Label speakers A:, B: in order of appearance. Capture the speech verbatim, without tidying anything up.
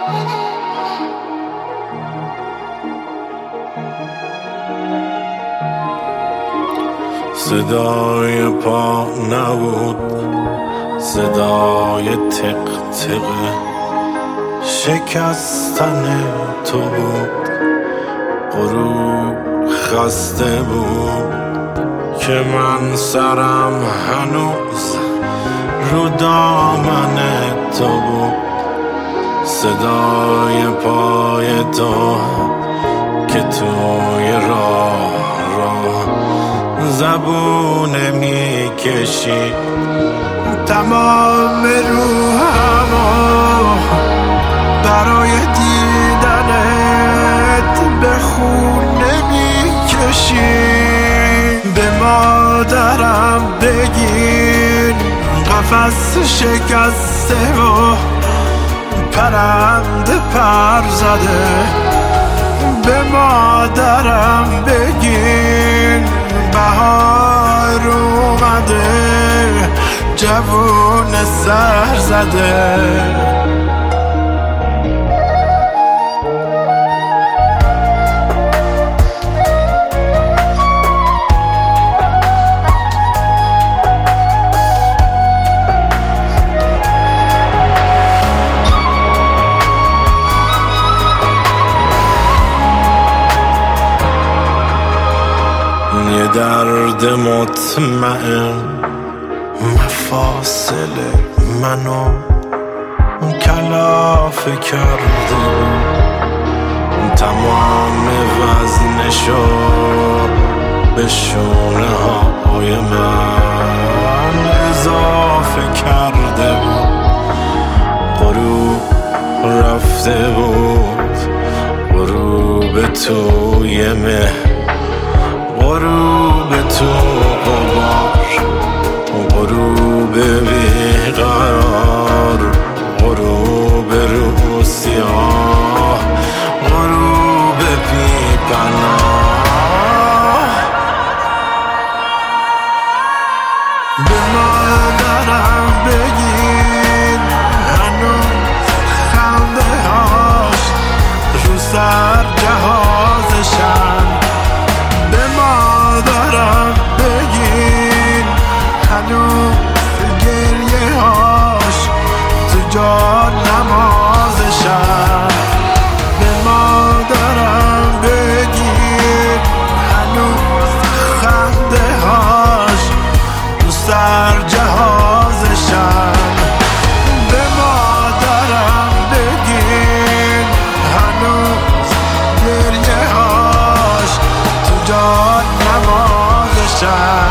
A: صدای پا نبود، صدای تق تق شکستن تو بود. غروب خسته بود که من سرم هنوز رو دامن تو بود. صدای پای تو که توی راه راه زبونه میکشی، تمام روحمو برای دیدنت به خونه میکشی. به مادرم بگین قفس شکسته و پرنده پر زده. به مادرم بگین بهار اومده، جوون سر زده. یه درد مطمئن مفاصل منو کلافه کرده بود. تمام وزنشو به شونه های من اضافه کرده بود. غروب رفته بود، غروب توی مه، غروب تو غبار، غروب بیقرار، غروب رو سیاه، غروب بی پناه. به مادرم بگین هنوز خنده هاش رو سر جهازشن. به مادرم بگین هنوز گریه هاش تو جان نمازشن. به مادرم بگین هنوز خنده هاش تو سر جهازشن. به مادرم بگین هنوز گریه هاش تو جان نمازشن.